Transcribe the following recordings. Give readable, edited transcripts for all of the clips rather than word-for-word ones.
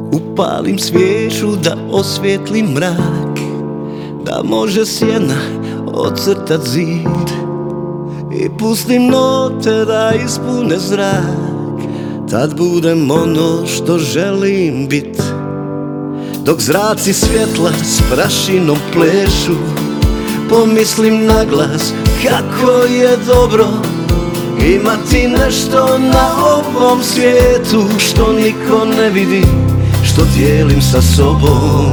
Upalim svijeću da osvijetli mrak, da može sjena ocrtat zid, i pustim note da ispune zrak. Tad budem ono što želim bit. Dok zraci svjetla s prašinom plešu, pomislim naglas kako je dobro imati nešto na ovom svijetu što niko ne vidi, što dijelim sa sobom.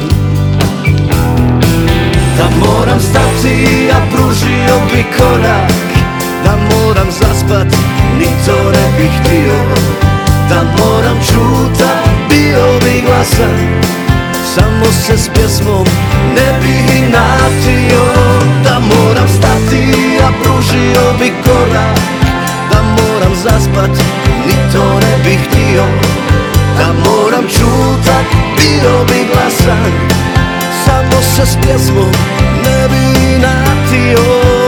Da moram stati, a pružio bi korak, da moram zaspat, ni to ne bih htio. Da moram čutat, bio bi glasan, samo se s pjesmom ne bih inatio. Da moram stati, a pružio bi korak, da moram zaspat, ni to ne bih htio. Da moram čutat, bio bi glasan, samo se s pjesmom ne bih inatio.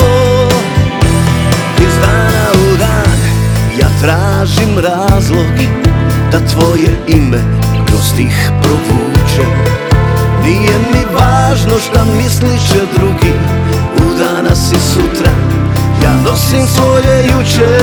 Iz dana u dan ja tražim razlog da tvoje ime kroz stih provučem. Nije mi važno šta misliće drugi, u danas i sutra ja nosim svoje juče.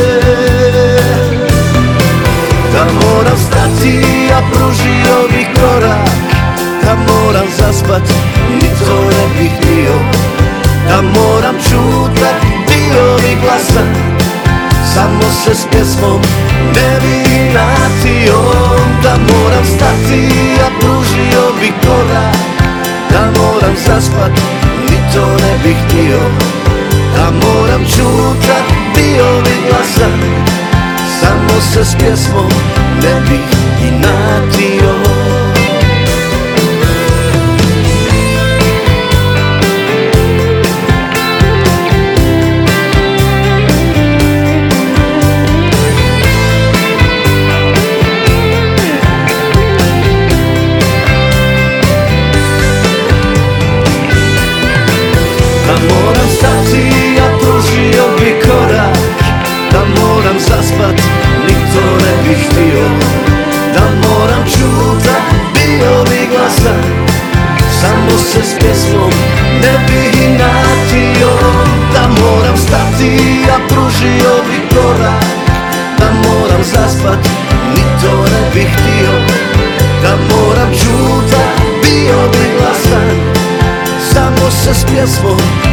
Da moram stati, a pružio bi korak, da moram zaspat, ni to ne bih htio. Da moram čutat, bio bi glasan, samo se s pjesmom ne bi inatio. Da moram stati, a pružio bi korak, da moram zaspat, ni to ne bih htio. Da moram čutat, bio bi glasan, samo se s pjesmom ne bih inatio. Da moram stati, a pružio bi korak, da moram zaspat, ni to ne bih htio. Da moram čutat, bio bi glasan, samo se s pjesmom ne bih inatio. Da moram stati, a pružio bi korak, da moram zaspat, ni to ne bih htio. Da moram čutat, bio bi glasan, samo se s pjesmom